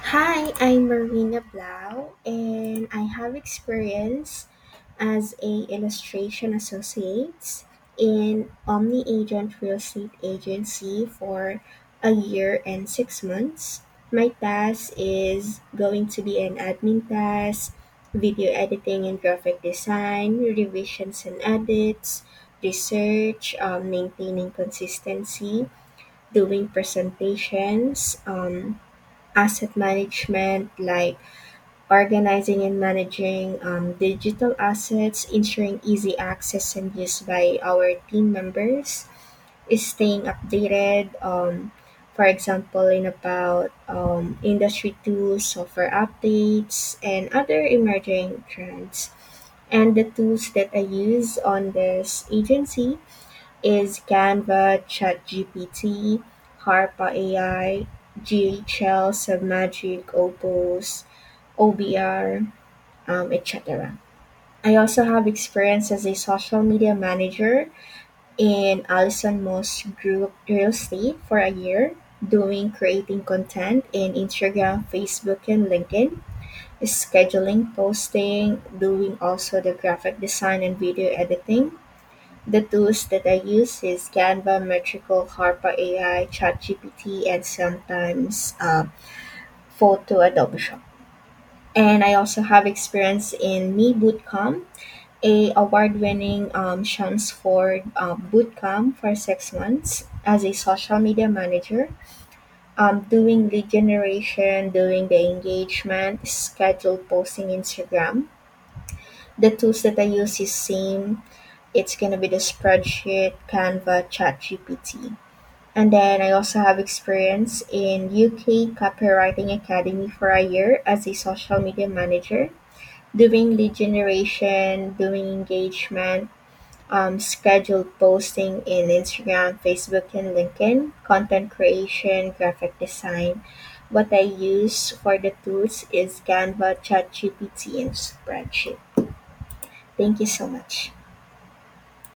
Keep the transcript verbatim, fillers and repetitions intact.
Hi, I'm Marina Blau, and I have experience as a illustration associate in Omni Agent Real Estate Agency for a year and six months. My task is going to be an admin task, video editing and graphic design, revisions and edits, research, um, maintaining consistency, doing presentations, um, asset management like organizing and managing um, digital assets, ensuring easy access and use by our team members, is staying updated, um, for example, in about um, industry tools, software updates, and other emerging trends. And the tools that I use on this agency is Canva, ChatGPT, Harpa A I, G H L, Submagic, Opus, O B R, um, et cetera. I also have experience as a social media manager in Allison Moss Group Real Estate for a year, doing creating content in Instagram, Facebook, and LinkedIn, scheduling, posting, doing also the graphic design and video editing. The tools that I use is Canva, Metrical, Harpa A I, ChatGPT, and sometimes uh, Photo Adobe Shop. And I also have experience in Me Bootcamp, a award-winning um, Chelmsford uh, bootcamp for six months as a social media manager, um, doing lead generation, doing the engagement, schedule posting Instagram. The tools that I use is same. It's gonna be the spreadsheet, Canva, ChatGPT. And then I also have experience in U K Copywriting Academy for a year as a social media manager, doing lead generation, doing engagement, um, scheduled posting in Instagram, Facebook, and LinkedIn, content creation, graphic design. What I use for the tools is Canva, ChatGPT, and Spreadsheet. Thank you so much.